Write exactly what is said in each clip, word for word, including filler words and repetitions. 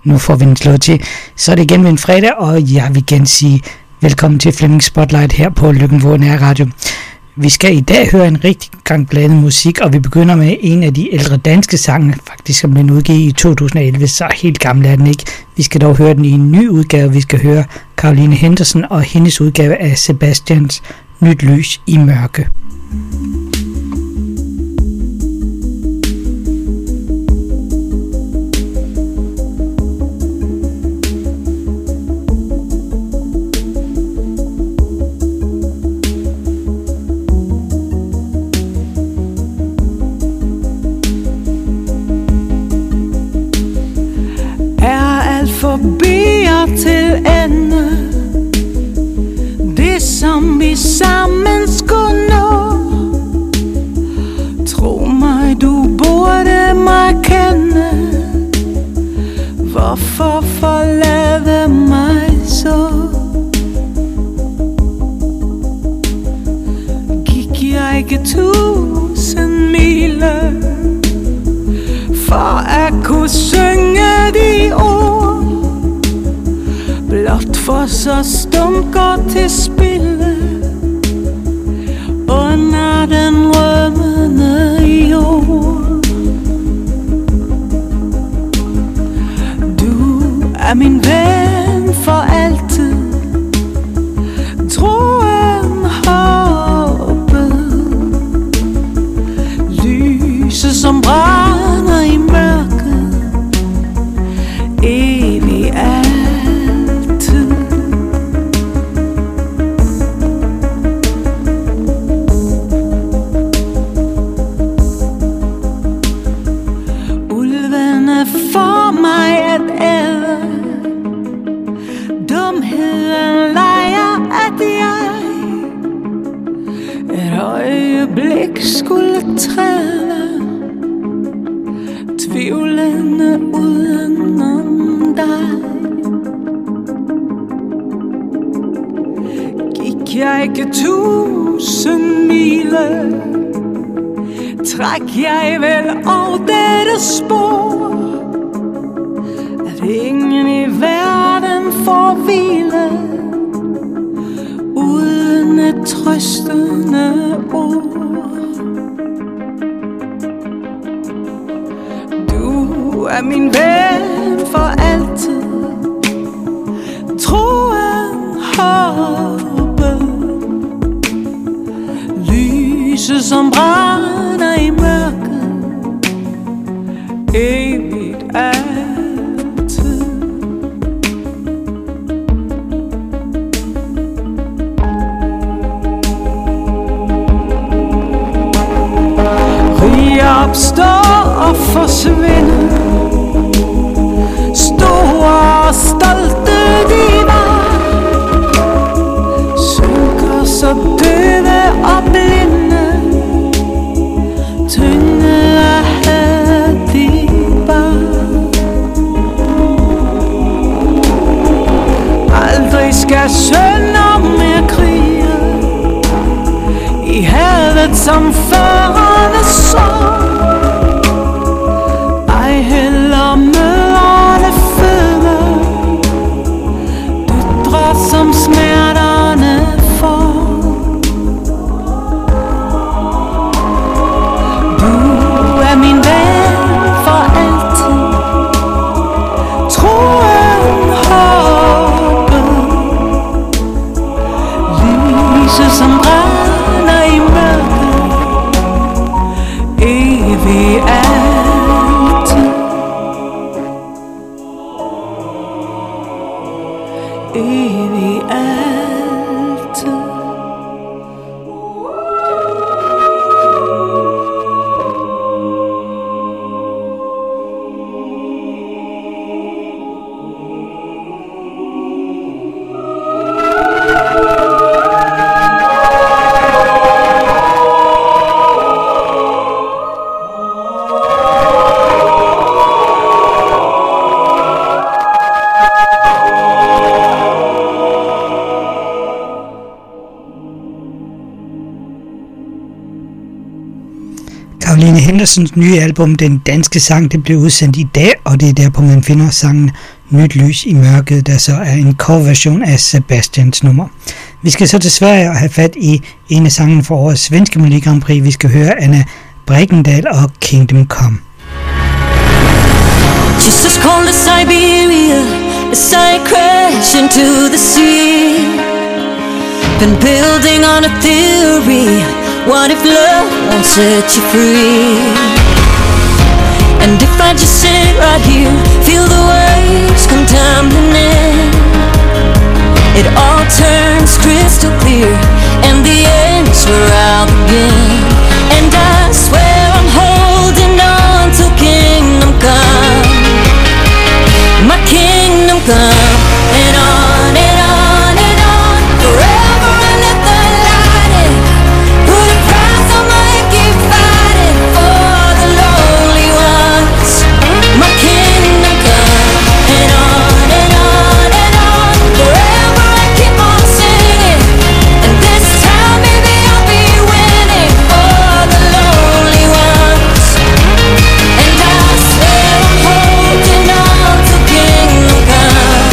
nu får vi den slået til. Så er det igen med en fredag, og jeg vil igen sige velkommen til Flemming Spotlight her på Løkken Nær Radio. Vi skal i dag høre en rigtig gang blandet musik, og vi begynder med en af de ældre danske sange, faktisk som blev udgivet i to tusind og elleve, så helt gammel er den ikke. Vi skal dog høre den i en ny udgave. Vi skal høre Caroline Henderson og hendes udgave af Sebastians Nyt Lys i Mørke. Forbier til ende, det som vi sammen skulle nå. Tro mig, du burde mig kende. Hvorfor forlade mig så? Gik jeg ikke tusind mile for at kunne synge de ord, blot for så stumt går til spilde under den rømmende jord. Du er min ven for altid, troen, håbet, lyset som brænder i mørket, evig er. Skulle træde tvivlende udenom dig. Gik jeg ikke tusind mile, træk jeg vel over dette spor, at ingen i verden får hvile uden et trøstende ord. Du er min ven for altid, troen, håbet, lyset som brænder i mørket, evigt altid. Rige opstår og forsvinder, store og stolte de var, synker så døde og blinde, tynde af had de var. Aldrig skal sønder mere krige i havet som førende sår, ej heller mødrene føder døtre som smerterne får. Du er min ven for altid, troen, håbet, lyset som brænder i mørket, evig altid, evig altid. Caroline Hendersons nye album, Den Danske Sang, det blev udsendt i dag, og det er der på man finder sangen Nyt lys i mørket, der så er en coverversion af Sebastians nummer. Vi skal så til Sverige og have fat i en af sangene for årets svenske Melodi Grand Prix. Vi skal høre Anna Breckendal og Kingdom Come. Just as cold as Siberia, as I crash into the sea. Been building on a theory. What if love won't set you free? And if I just sit right here, feel the waves come tumbling in, it all turns crystal clear, and the end's where I'll begin. And I swear I'm holding on till kingdom come, my kingdom come. And on and on and on, forever I let the light in. Put a price on my keep fighting for the lonely ones, my kingdom come. And on and on and on, forever I keep on singing. And this time maybe I'll be winning for the lonely ones. And I swear I'm holding on till kingdom come,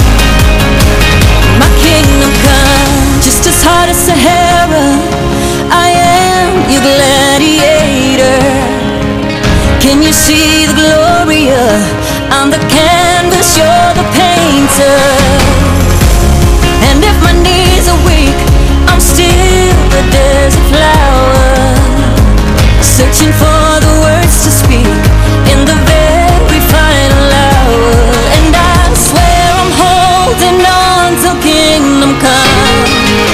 my kingdom come. Just as hard as Sahara, I am your gladiator. Can you see the Gloria on the canvas? You're the painter. And if my knees are weak, I'm still a desert flower, searching for the words to speak in the very final hour. And I swear I'm holding on till kingdom come,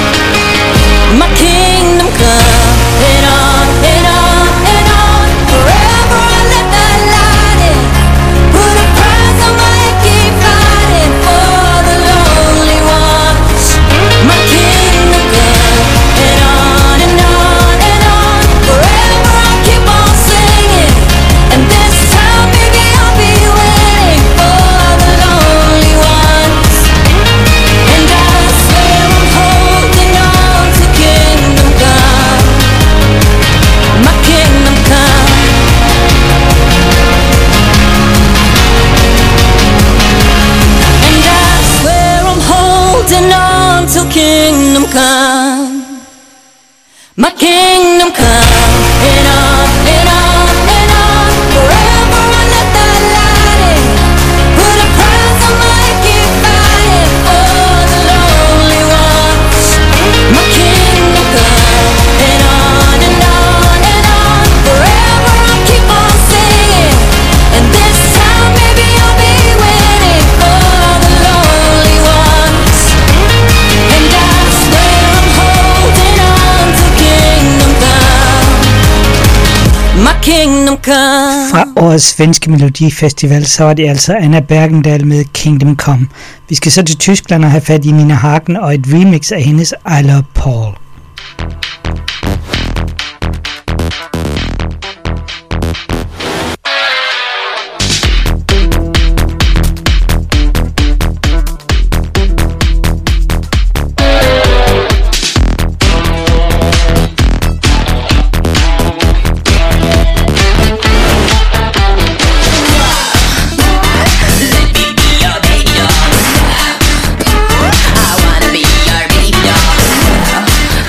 my kingdom come. And on and on and on, forever I let that light in. Put a price on my keep fighting for the lonely ones, my kingdom come. And on and on and on, forever I keep on singing. And this time maybe I'll be winning for the lonely ones. And I swear I'm holding on to kingdom come, my kingdom come. And I swear I'm holding on till kingdom come, my kingdom come. And on and on and on, forever I let that light in. Put a price on my keep fighting for the lonely ones, my kingdom come. And on and on and on, forever I keep on singing. And this time maybe I'll be winning for the lonely ones. And I swear I'm holding on to kingdom come, my kingdom come. Fra årets svenske Melodifestival, så var det altså Anna Bergendal med Kingdom Come. Vi skal så til Tyskland og have fat i Nina Hagen og et remix af hendes I Love Paul. I wanna be your baby doll.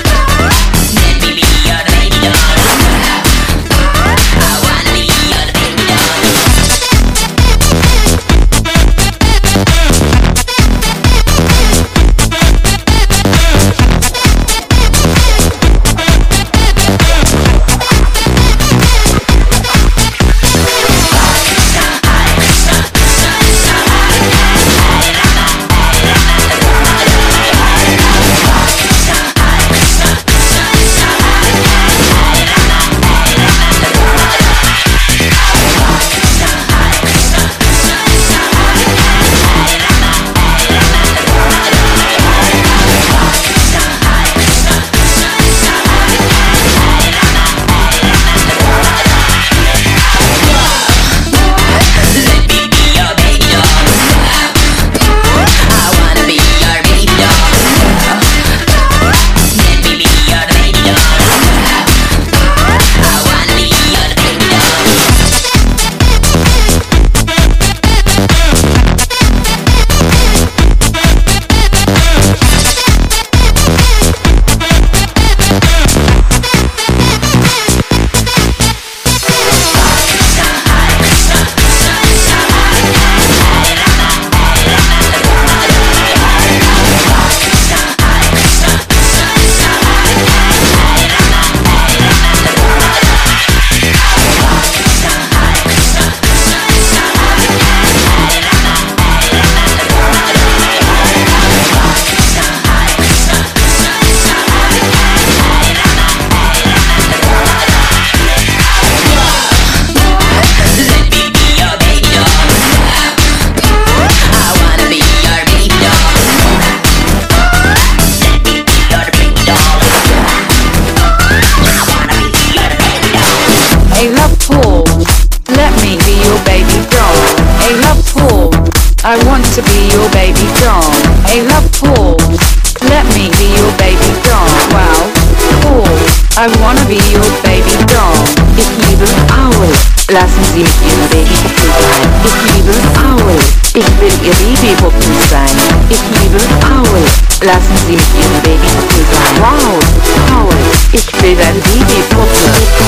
I want to be your baby doll. Hey, love Paul, let me be your baby doll. Wow, Paul, I wanna be your baby doll. Ich liebe Paul, lassen Sie mich Ihre Babypuppe sein. Ich liebe Paul, ich will Ihr Babypuppe sein. Ich liebe Paul, lassen Sie mich Ihre Babypuppe sein. Wow, Paul, ich will deine Babypuppe.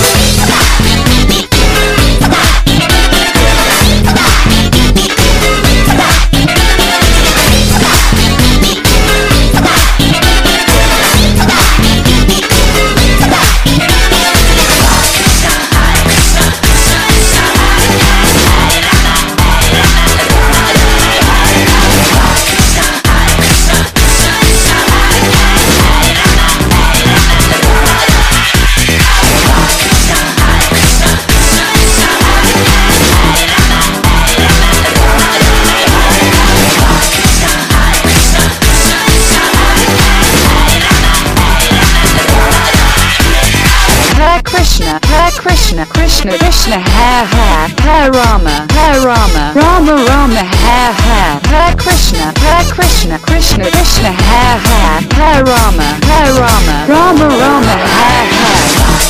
Krishna, Hare Krishna, Krishna Krishna, Hare Hare, Hare Rama, Hare Rama, Rama Rama, Hare Hare, Hare Krishna, Hare Krishna, Krishna Krishna, Hare Hare, Hare Rama, Hare Rama, Rama Rama, Hare Hare.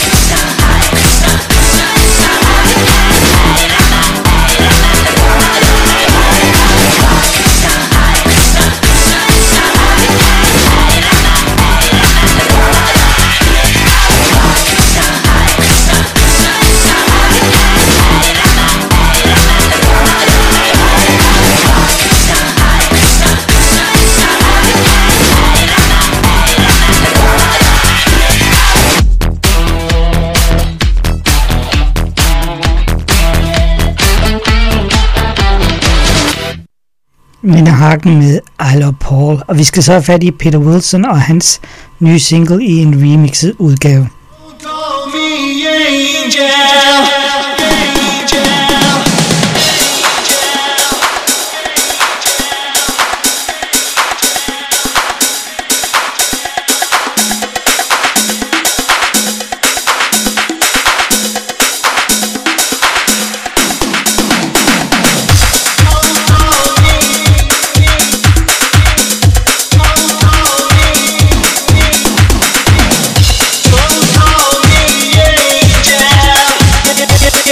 Nina Hagen med I Love Paul, og vi skal så have fat i Peter Wilson og hans nye single i en remixet udgave. Call me angel, angel. Yeah.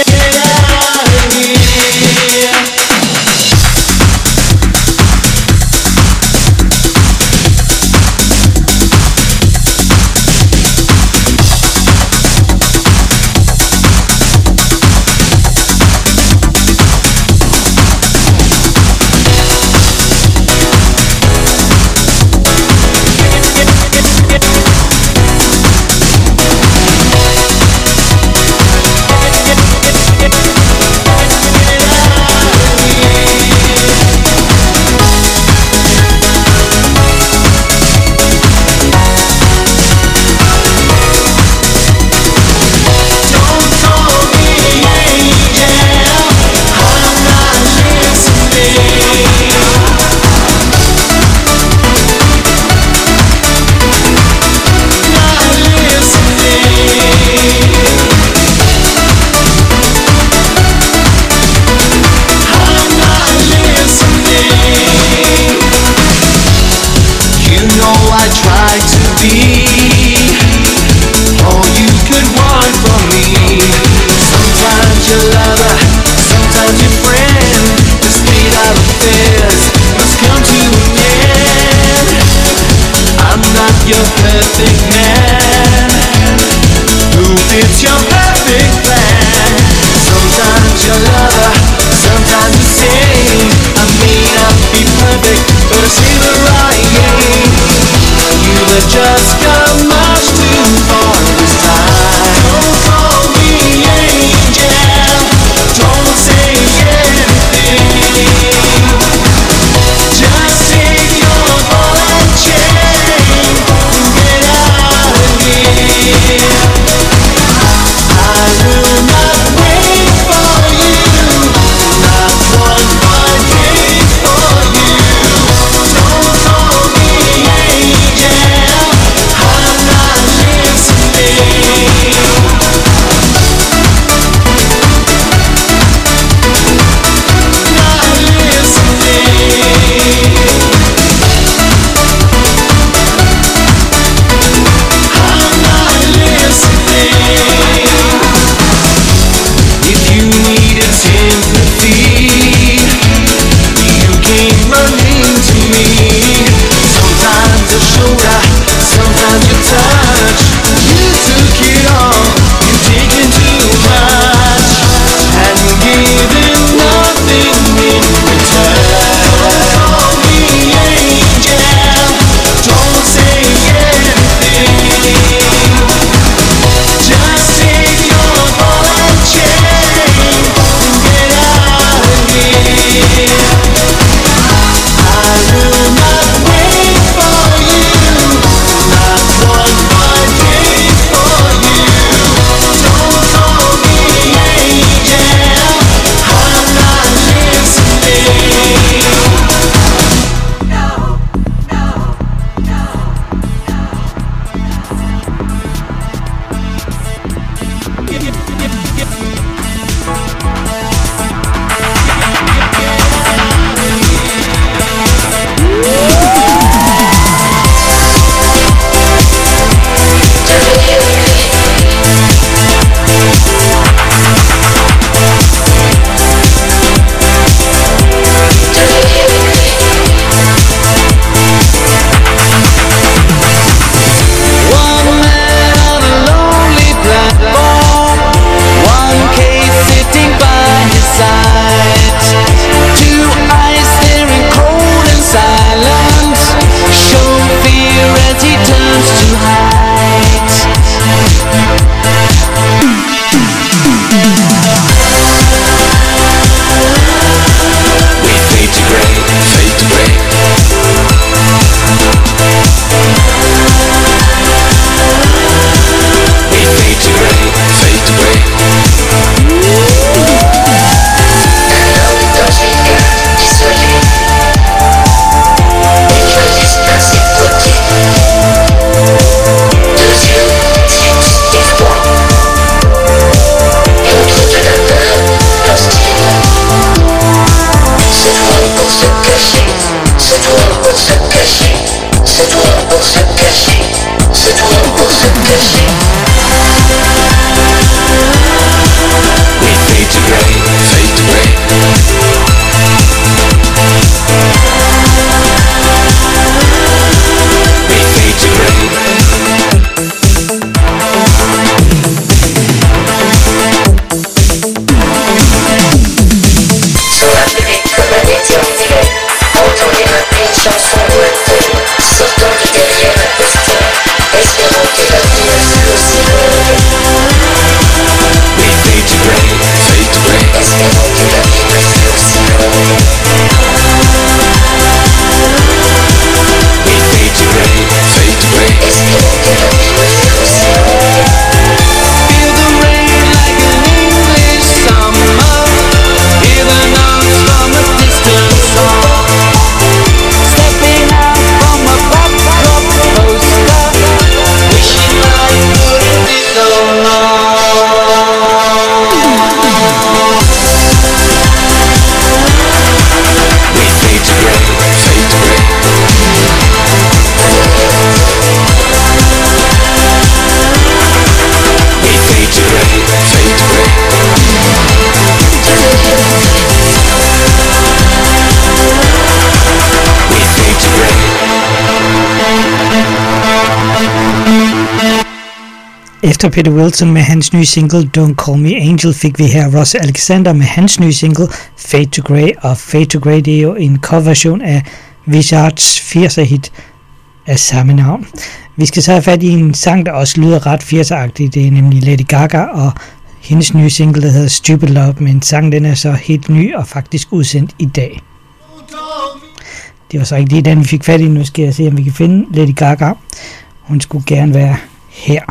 Efter Peter Wilson med hans nye single Don't Call Me Angel fik vi her Ross Alexander med hans nye single Fade to Grey, og Fade to Grey det er jo en coverversion af Visards firser hit af samme navn. Vi skal så have fat i en sang, der også lyder ret firser-agtig, det er nemlig Lady Gaga og hendes nye single, der hedder Stupid Love, men sangen den er så helt ny og faktisk udsendt i dag. Det var så ikke lige den, vi fik fat i. Nu skal jeg se, om vi kan finde Lady Gaga. Hun skulle gerne være her.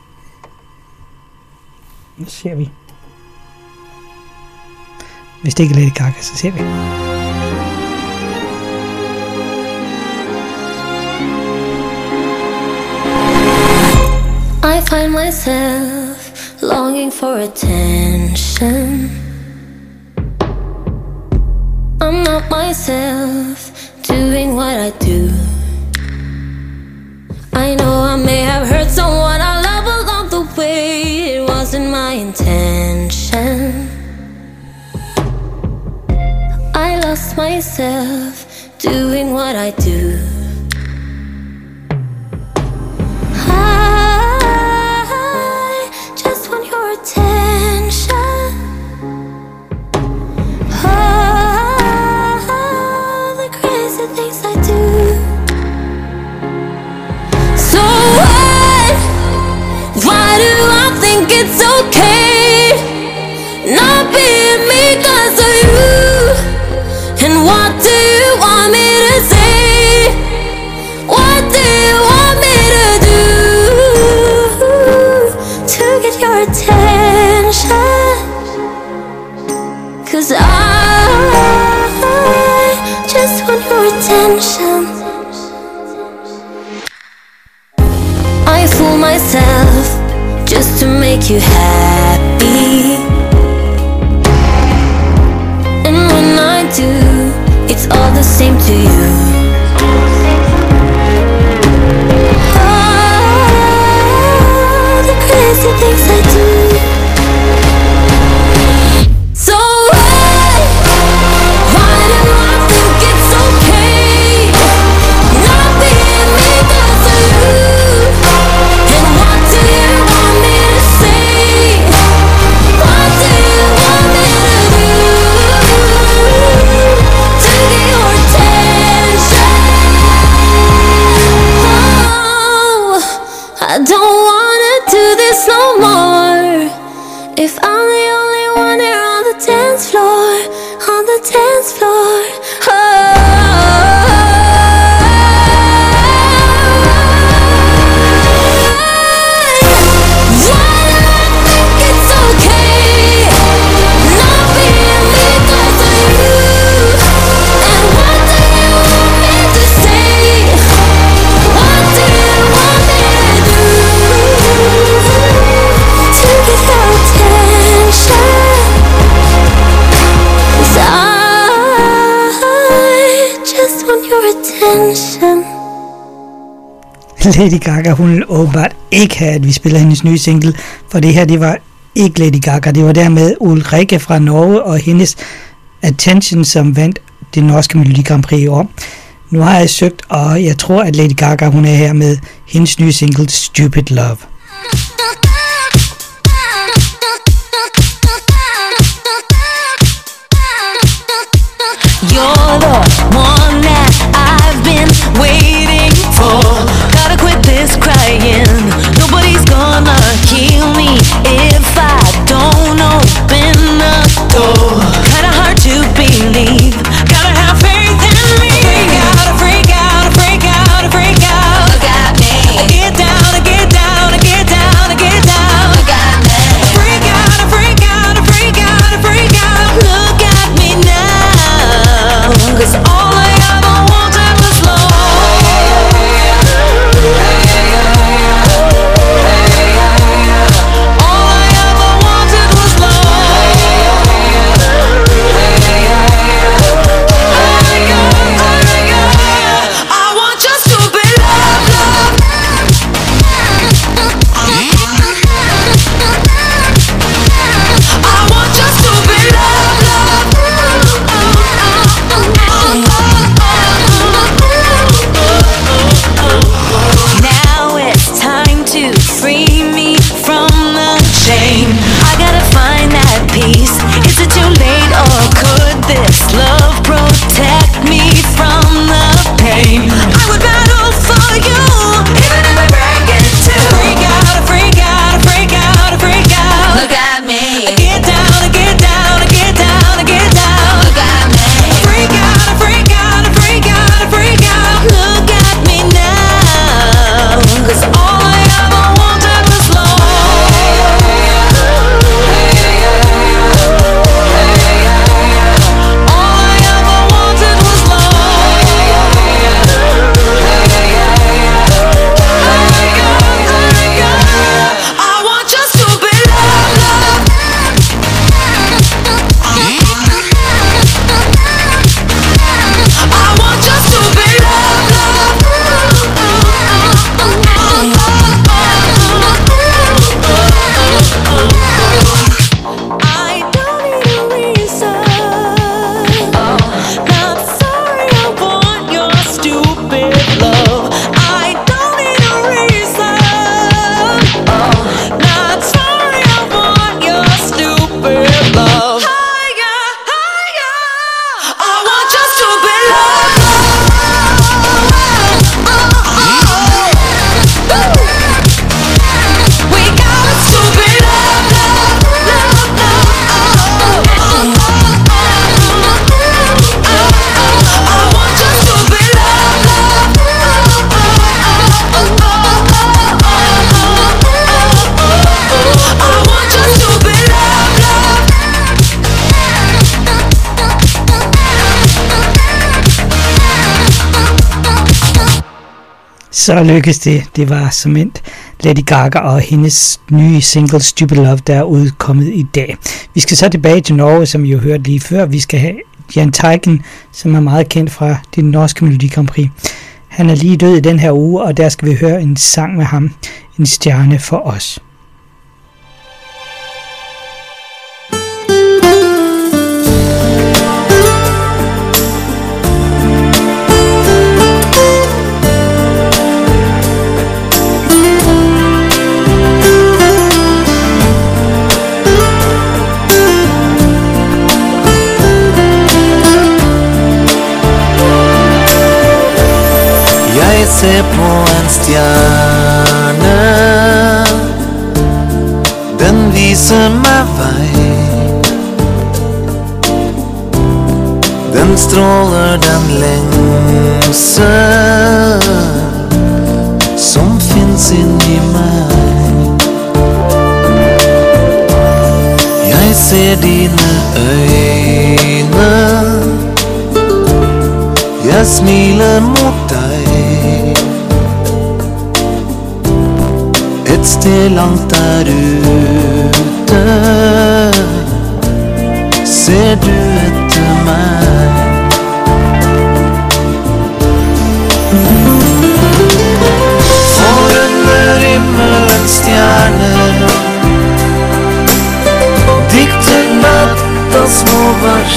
Nu ser vi. Hvis det ikke er Lady Gaga, så ser vi. I find myself longing for attention. I'm not myself doing what I do. I know I may have hurt someone I love along the way. It wasn't my intention. I lost myself doing what I do. I just want your attention. Oh, the crazy things I do. So what? Why do I think it's okay not being me 'cause of you? And what do you want me to say? What do you want me to do to get your attention? 'Cause I just want your attention. I fool myself just to make you happy. And when I do, it's all the same to you. Oh, the crazy things I do. So why, why do I think it's okay not being me 'cause of you? And what do you want me to say? What do you want me to do to get your attention? Oh, I don't wanna do this no more. If I'm the only one here on the dance floor, on the dance floor. Oh, why do I think it's okay not being me 'cause of you? And what do you want me to say? What do you want me to do to get your attention? 'Cause I just want your attention. Lady Gaga, hun vil åbenbart ikke have, at vi spiller hendes nye single, for det her, det var ikke Lady Gaga, det var dermed Ulrike fra Norge og hendes Attention, som vandt det norske Melodi Grand Prix i år. Nu har jeg søgt, og jeg tror, at Lady Gaga, hun er her med hendes nye single Stupid Love. You're the one that I've been waiting for. Gotta quit this crying. Nobody's gonna heal me if I don't open the door. Kinda hard to believe. Gotta have faith in me. Freak out, I freak out, I freak out, I freak out. Look at me. I get down, I get down, I get Så lykkedes det. Det var som endt Lady Gaga og hendes nye single Stupid Love, der er udkommet i dag. Vi skal så tilbage til Norge, som I jo hørte lige før. Vi skal have Jahn Teigen, som er meget kendt fra det norske Melodi Grand Prix. Han er lige død i den her uge, og der skal vi høre en sang med ham. En stjerne for os. Se på en stjerne, den viser meg vei. Den stråler den lengsel som finnes inni meg. Jeg ser dine øyne, jeg smiler mot deg. Et sted langt der ute ser du etter meg. For under himmelens stjerne dikter natta små vers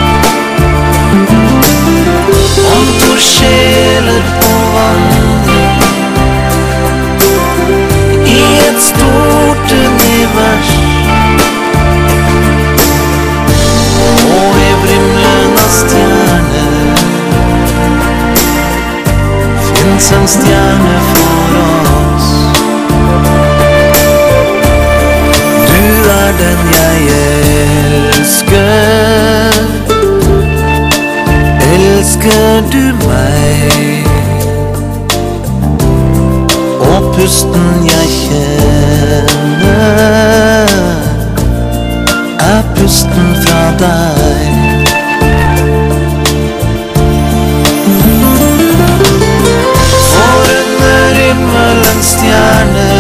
om to sjeler på vandring i et stort univers. Og i vrimlen av stjerner finnes en stjerne for oss. Du er den jeg elsker. Elsker du meg? Og pusten jeg kjenner er pusten fra deg. For under himmelens stjerne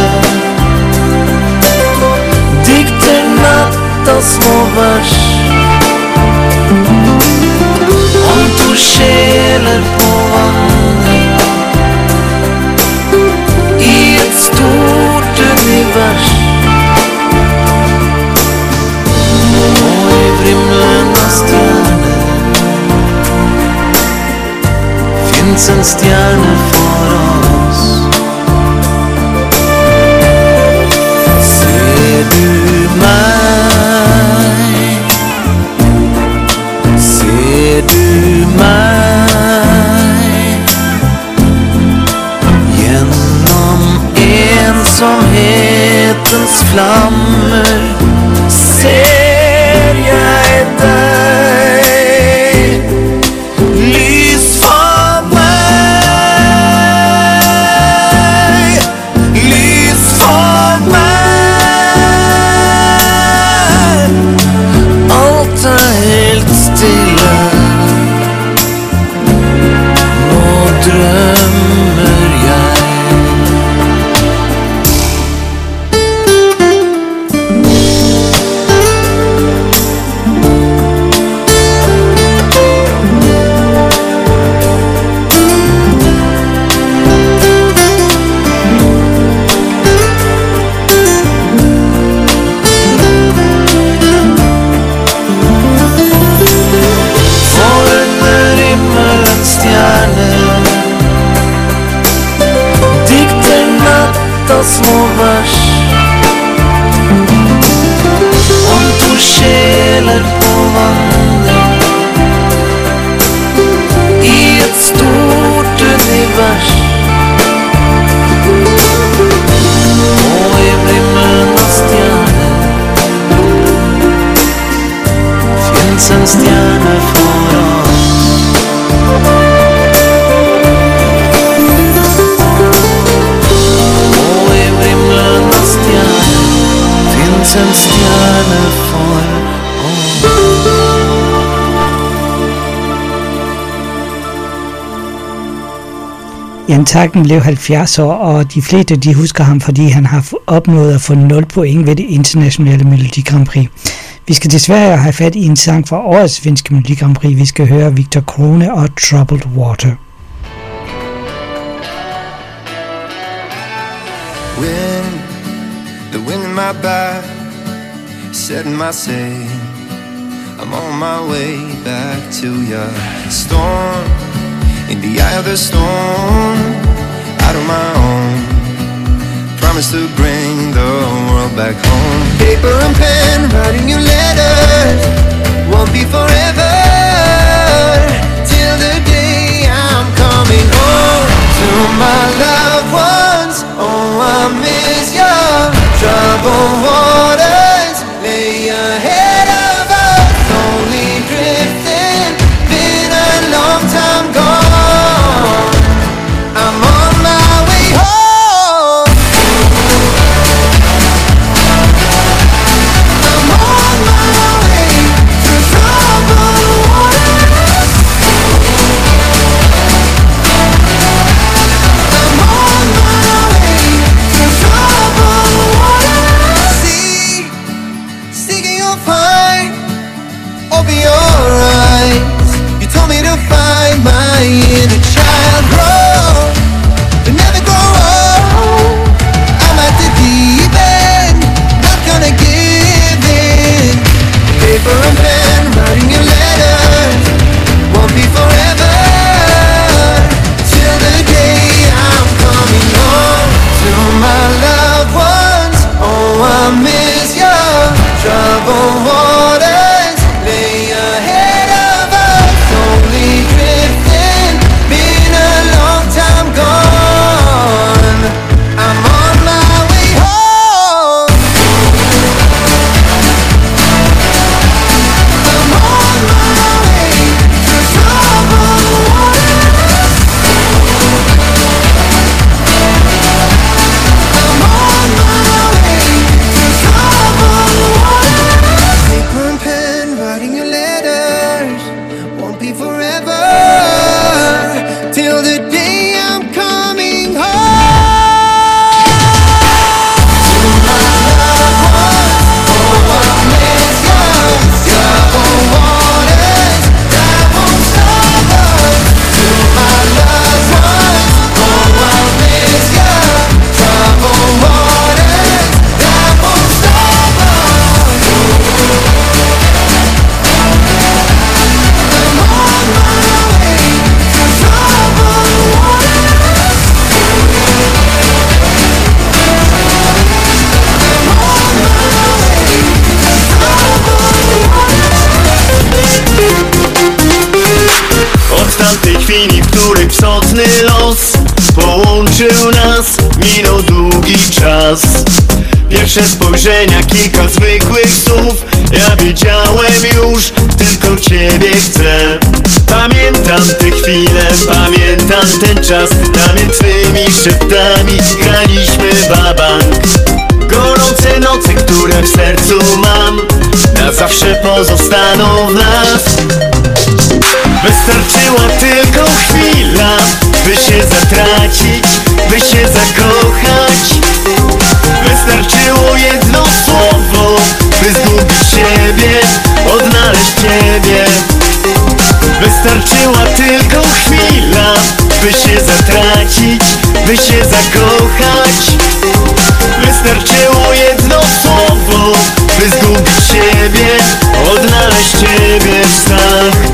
dikter natta små vers om to sjeler på vandring i et stort univers. Og i vrimlen av stjerner finnes en stjerne for oss. Ser du meg? Ser du meg? Gjennom ensomhetens flammer ser jeg deg. Lys for meg, lys for meg. Alt er helt stille, nå drømmer jeg. Små vers om to sjeler på vandring i et stort univers. Og i vrimlen av stjerner finnes en stjerne for oss. En stjerne for oss. Jan Takken blev halvfjerds år, og de fleste de husker ham, fordi han har opnået at få nul point ved det internationale Melodi Grand Prix. Vi skal desværre have fat i en sang fra årets finske Melodi Grand Prix. Vi skal høre Victor Krone og Troubled Water. Wind, the wind in my back, setting my sail. I'm on my way back to your storm. In the eye of the storm, out of my own. Promise to bring the world back home. Paper and pen, writing you letters. Won't be forever. Till the day I'm coming home to my loved ones. Oh, I miss your troubled waters. Lay ahead of us, only drifting. Been a long time gone. I'm on my way home. I'm on my way through troubled waters. I'm on my way through troubled waters. See, seeking you'll find, all be alright. You told me to find my inner child, grow, but never grow old. I'm at the deep end, not gonna give in. Paper and pen, writing your letters, won't be forever. Till the day I'm coming home to my loved ones. Oh, I miss your troubled waters. Lay ahead of us, only drifting. Been a long time gone. I'm on my way home. I'm on my way through troubled waters. I'm on my way through troubled waters. Paper and pen, writing your letters, won't be forever. Till the day I'm coming home. To my loved ones, oh, I miss your troubled waters that won't stop us. To my loved ones, oh, I miss your troubled waters that won't stop us. I'm on my way through troubled waters. I'm on my way through troubled waters. Od tamtej chwili, w której psotny los połączył nas, minął długi czas. Pierwsze spojrzenia, kilka zwykłych słów. Ja wiedziałem już, tylko Ciebie chcę. Pamiętam te chwile, pamiętam ten czas. Namiętnymi szeptami graliśmy wabank. Gorące noce, które w sercu mam, na zawsze pozostaną w nas. Wystarczyła tylko chwila, by się zatracić, by się zakochać. Wystarczyło jedno słowo, by zgubić siebie, odnaleźć Ciebie. Wystarczyła tylko chwila, by się zatracić, by się zakochać. Wystarczyło jedno słowo, by zgubić siebie, odnaleźć Ciebie w snach.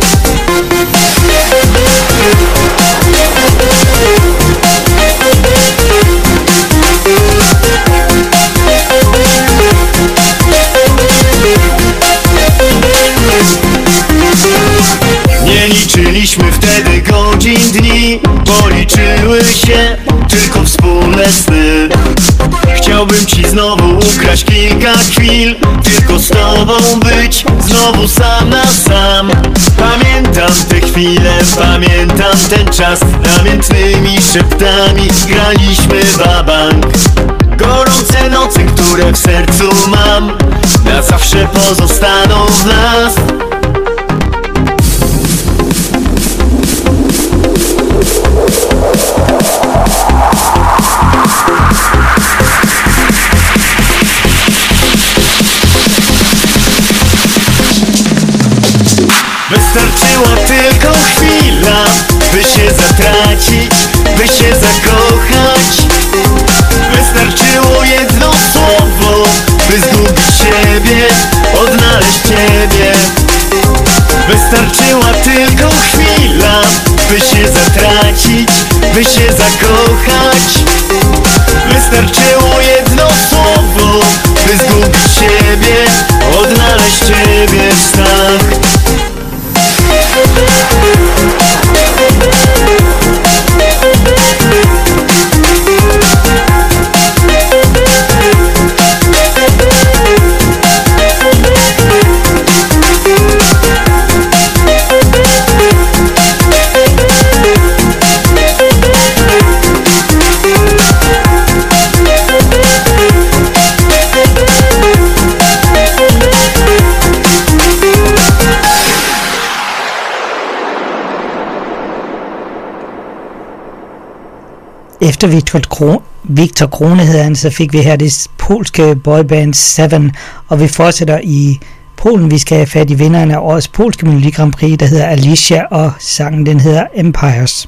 Nie liczyliśmy wtedy godzin, dni, bo liczyły się tylko wspólne sny. Chciałbym Ci znowu ukraść kilka chwil, tylko z Tobą być, znowu sam na sam. Pamiętam te chwile, pamiętam ten czas. Namiętnymi szeptami graliśmy wabank. Gorące noce, które w sercu mam, na zawsze pozostaną w nas. Wystarczyła tylko chwila, by się zatracić, by się zakochać. Wystarczyło jedno słowo, by zgubić siebie, odnaleźć Ciebie. Wystarczyła tylko chwila, by się zatracić, by się zakochać. Wystarczyło jedno słowo, by zgubić siebie, odnaleźć Ciebie w snach. Efter Victor, Kro- Victor Krone hedder han, så fik vi her det polske boyband Seven, og vi fortsætter i Polen. Vi skal have fat i vinderen af årets polske Melodi Grand Prix, der hedder Alicia, og sangen den hedder Empires.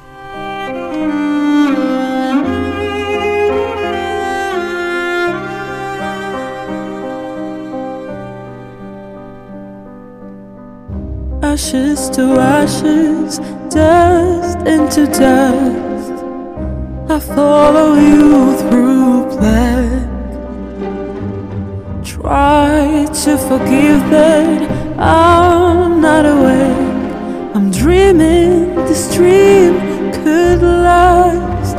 Ashes to ashes, dust into dust, I follow you through black. Try to forgive that I'm not awake. I'm dreaming this dream could last.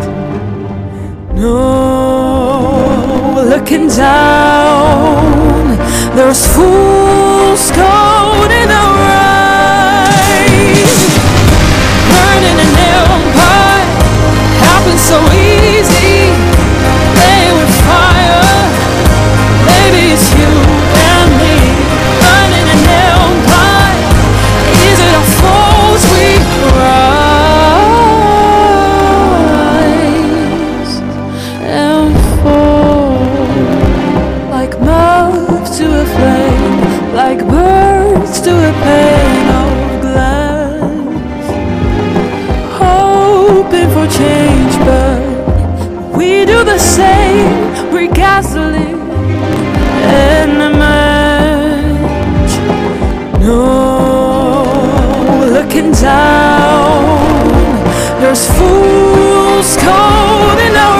No, looking down, there's fool's gold in our eyes. Burning an empire happens so easy. Play with fire, maybe it's you and me. Burning an empire, is it our fault we rise and fall like moths to a flame, like birds to a pane of glass, hoping for change, but we do the same. We're gasoline and a match. No, looking down, there's fool's gold in our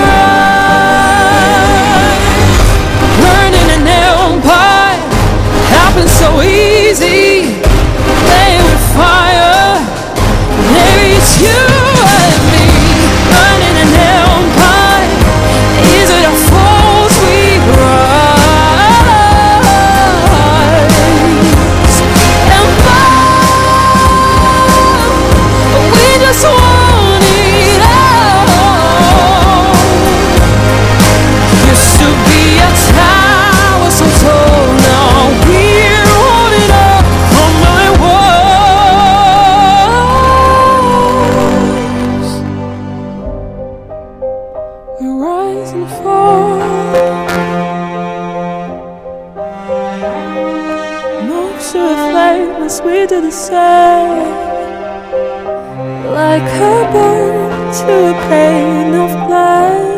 eyes. Burning an empire happens so easy. Play with fire, maybe it's you and me. Burning an empire, is it our fault we rise and fall? We just want it all. Used to be a tower so tall, now we're holding up from my walls. We rise and fall, moves to a flame as we do the same, like a bird to a pane of glass.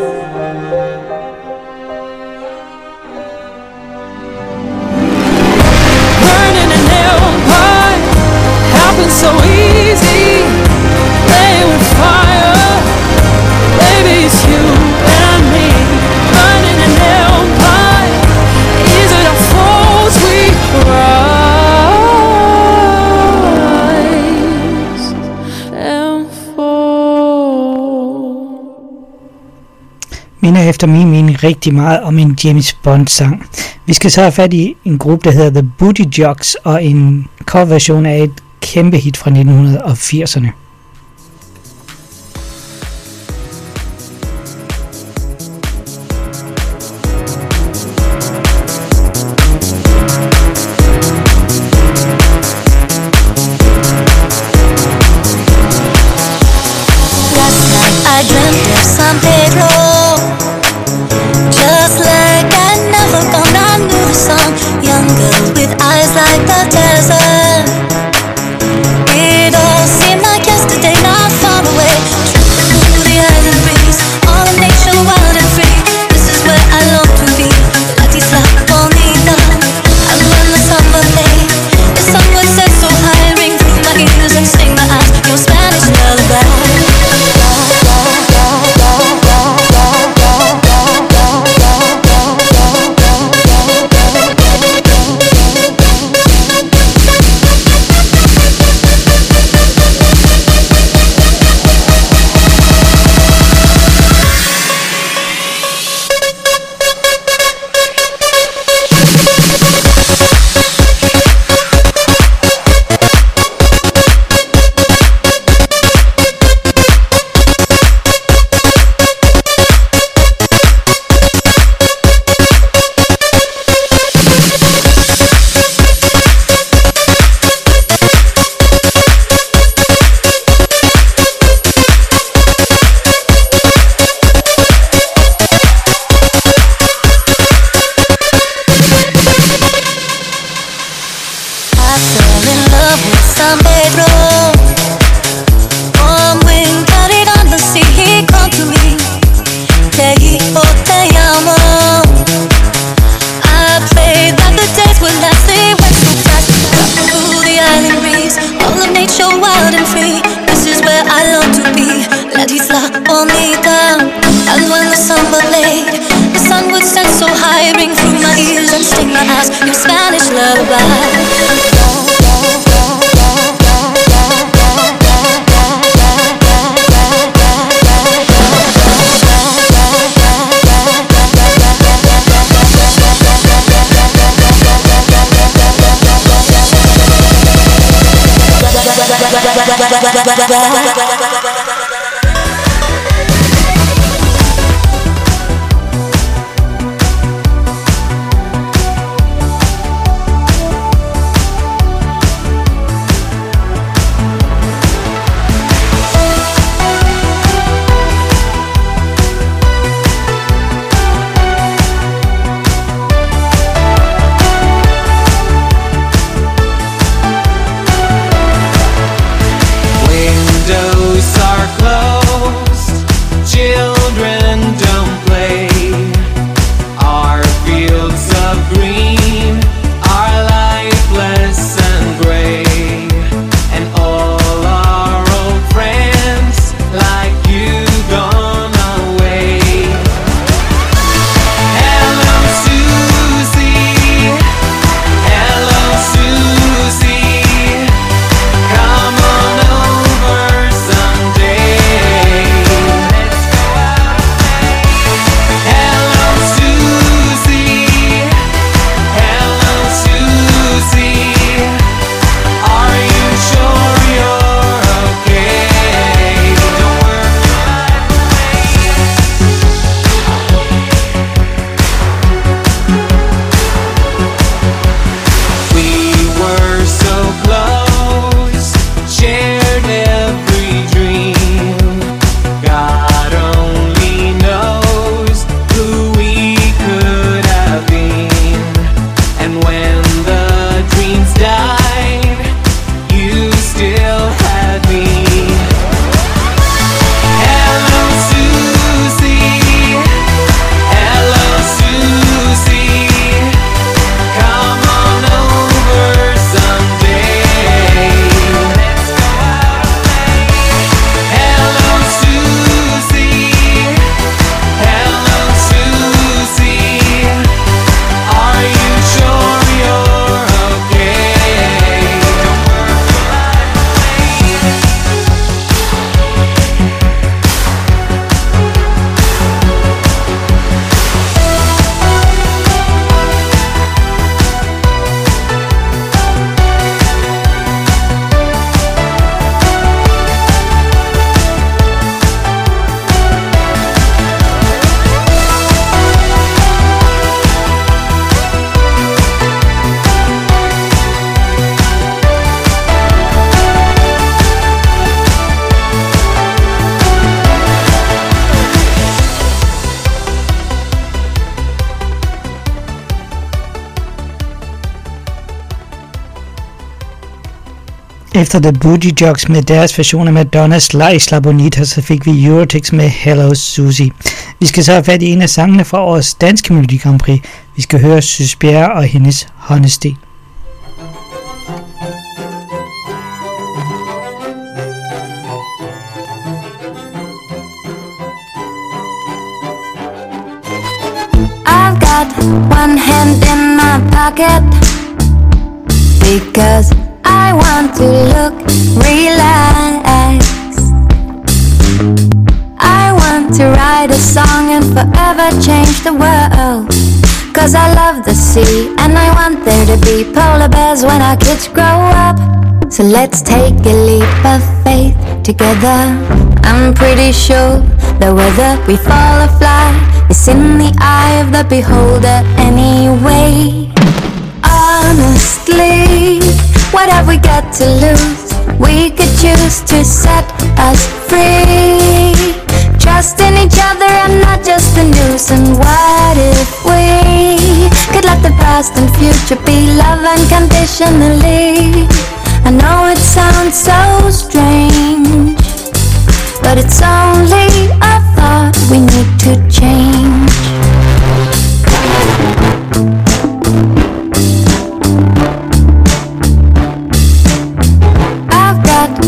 Burning an empire happens so easy. Play with fire, baby it's you and me. Burning an empire, is it our fault we rise and fall? Minder efter min mening rigtig meget om en James Bond sang. Vi skal så have fat i en gruppe, der hedder The Booty Jocks, og en coverversion af et kæmpe hit fra nitten firserne. Last night I dreamt of San Pedro, just like I never found. I knew the song, young girl with eyes like the desert. show wild and free. This is where I long to be. La isla bonita. And when the samba played, the sun would set so high, ring through my ears and sting my eyes. Your Spanish lullaby. Efter The Boogie Jocks med deres version af Madonnas La Isla Bonita, så fik vi Eurotix med Hello Susie. Vi skal så have fat i en af sangene fra årets danske Melodi Grand Prix. Vi skal høre Susie Bjerre og hendes Honesty. I've got one hand in my pocket because I want to look relaxed. I want to write a song and forever change the world. Cause I love the sea and I want there to be polar bears when our kids grow up. So let's take a leap of faith together. I'm pretty sure that whether we fall or fly is in the eye of the beholder anyway. Honestly, what have we got to lose? We could choose to set us free. Trust in each other and not just the news. And what if we could let the past and future be love unconditionally? I know it sounds so strange, but it's only a thought we need to change. I've got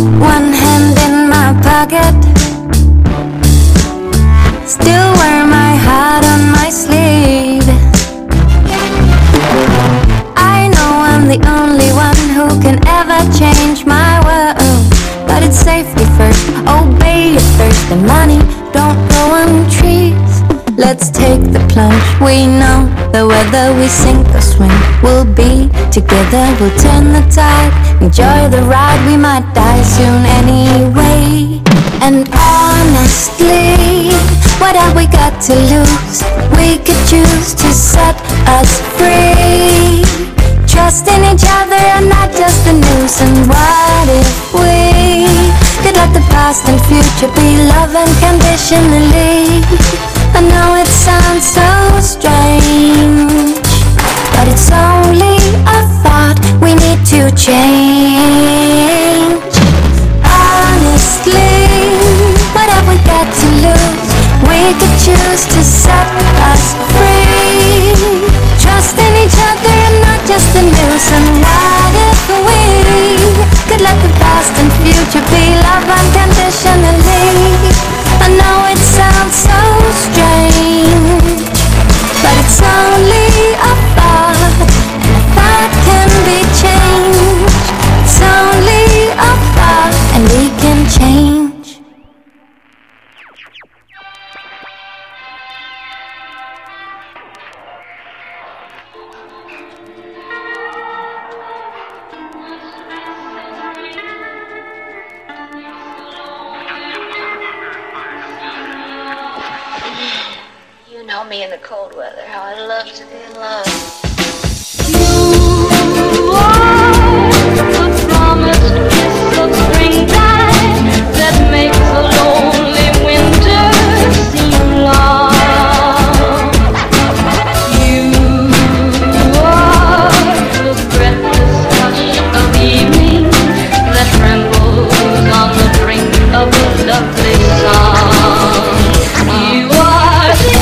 the money don't grow on trees. Let's take the plunge. We know that whether we sink or swim, we'll be together. We'll turn the tide, enjoy the ride. We might die soon anyway. And honestly, what have we got to lose? We could choose to set us free. Trust in each other and not just the news. And what if we could let the past and future be love unconditionally? I know it sounds so strange, but it's only a thought we need to change. Honestly, what have we got to lose? We could choose to set us free. Trust in each other and not just the news. And what if we could let the past and future be love unconditionally? I know it sounds so strange, but it's only a thought, and a thought can be changed. It's only a thought, and we can change. Me in the cold weather, how I love to be in love. You are the promised kiss of springtime that makes a lonely winter seem long. You are the breathless hush of evening that trembles on the brink of a lovely song. You are the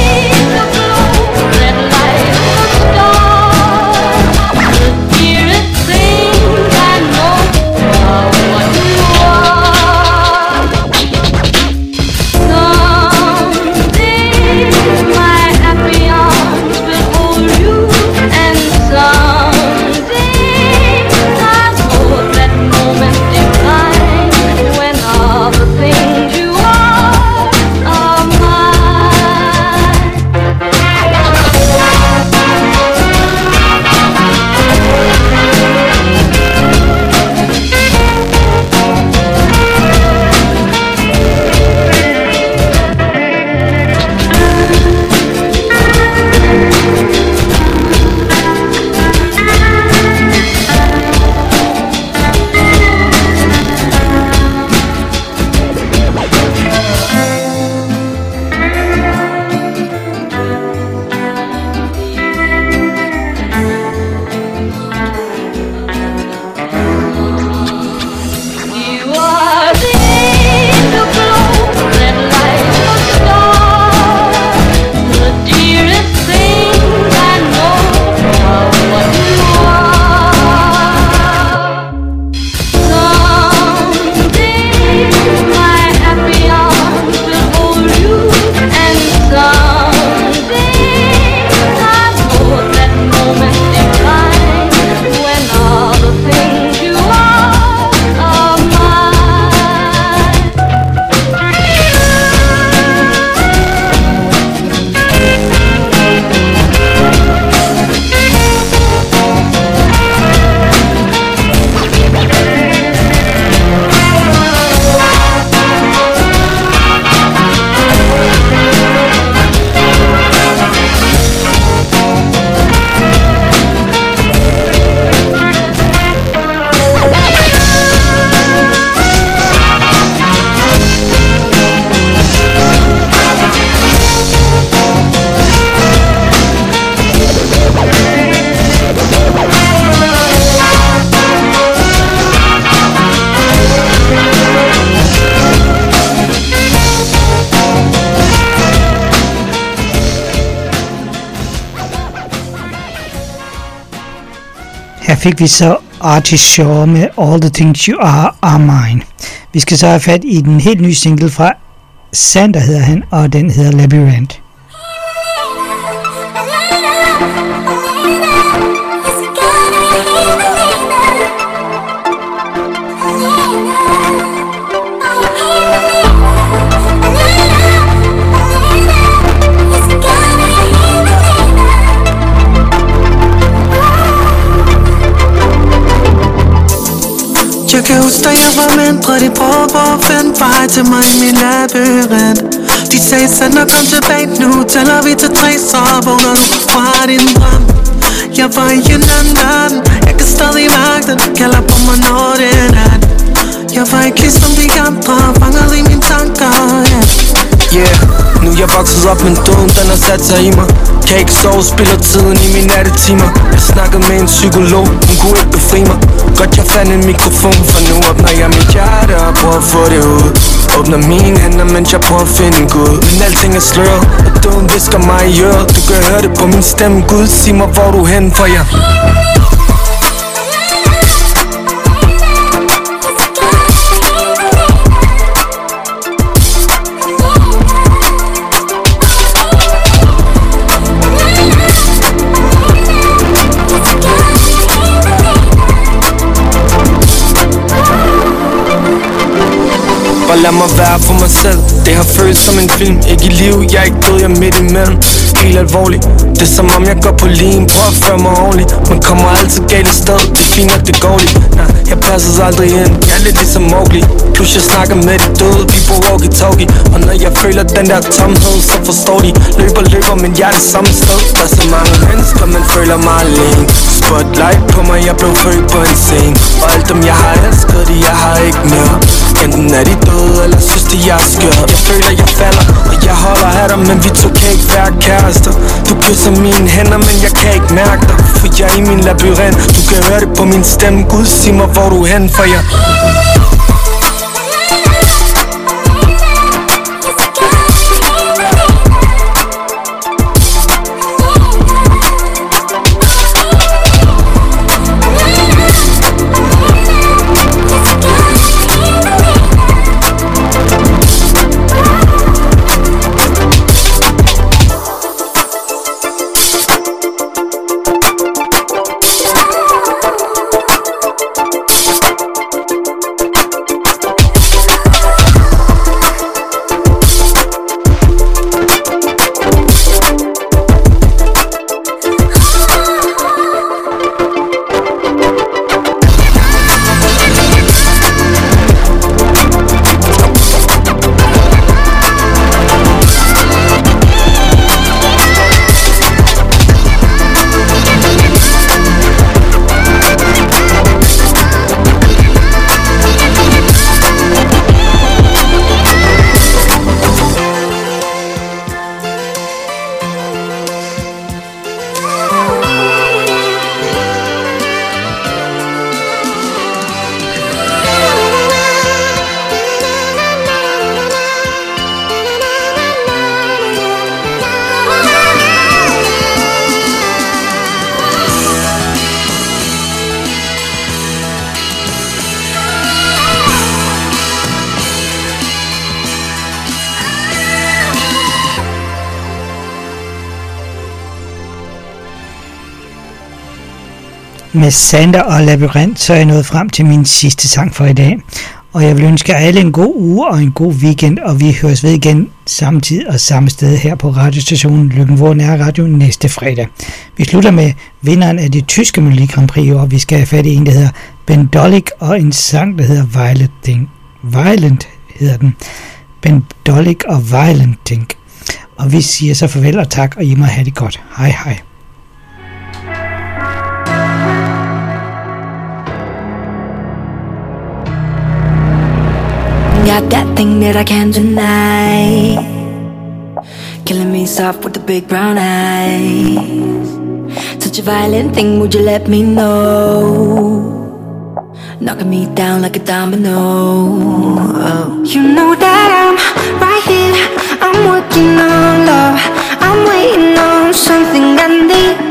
Her fik vi så Artie Shaw med All the Things You Are Are Mine. Vi skal så have fat i den helt nye single fra Sander hedder han, og den hedder Labyrinth. Oh, Jeg kan huske, da jeg var mindre, de prøvede på at finde vej til mig i min labyrint. De sagde, send og kom tilbage nu, tæller vi til tre, så vågner du fra din drøm. Jeg var i en anden verden, jeg kan stadig mærke den, kalder på mig, når det er nat. Jeg var ikke ligesom de andre, fanget i mine tanker, yeah. Yeah, nu er jeg vokset op, men døden den har sat sig i mig. Kan ikke sove, spiller tiden i mine nattetimer. Jeg snakkede med en psykolog, hun kunne ikke befri mig. Godt jeg fandt en mikrofon, for nu åbner jeg mit hjerte og prøver at få det ud. Åbner mine hænder, mens jeg prøver at finde en Gud. Men alting er sløret, og døden visker mig i øret. Du kan høre det på min stemme, Gud, sig mig hvor du er henne, for jeg lad mig være for mig selv. Det har følt som en film. Ikke i liv, jeg er ikke død, jeg er midt imellem. Helt alvorligt. Det er som om jeg går på lim. Prøv at føre mig ordentligt. Man kommer altid galt i sted. Det er fint, at det går lige. Nej, jeg passer aldrig ind. Jeg er lidt ligesom Mowgli. Plus jeg snakker med de døde. Vi på walkie-talkie. Og når jeg føler den der tomhed, så forstår de. Løber, løber, men jeg er det samme sted. Der er så mange mennesker, man føler mig alene. Spotlight på mig, jeg blev født på en scene. Og alt dem jeg har elsket, de jeg har ikke mere. Enten er de døde, eller synes de jeg er skørt. Jeg føler jeg falder, og jeg holder af dig, men vi to kan ikke være kærester. Du kysser mine hænder, men jeg kan ikke mærke dig, for jeg er i min labyrint. Du kan høre det på min stemme. Gud, sig mig hvor du er henne, for jeg Med Sander og Labyrint, så er jeg nået frem til min sidste sang for i dag. Og jeg vil ønske alle en god uge og en god weekend, og vi høres ved igen samme tid og samme sted her på radiostationen Løkken Nærradio næste fredag. Vi slutter med vinderen af det tyske Melodi Grand Prix i år. Vi skal have fat i en, der hedder Ben Dolik, og en sang, der hedder Violent Thing. Violent hedder den. Ben Dolik og Violent Thing. Og vi siger så farvel og tak, og I må have det godt. Hej hej. Got that thing that I can't deny, killing me soft with the big brown eyes. Such a violent thing, would you let me know? Knocking me down like a domino. Oh. You know that I'm right here, I'm working on love, I'm waiting on something I need.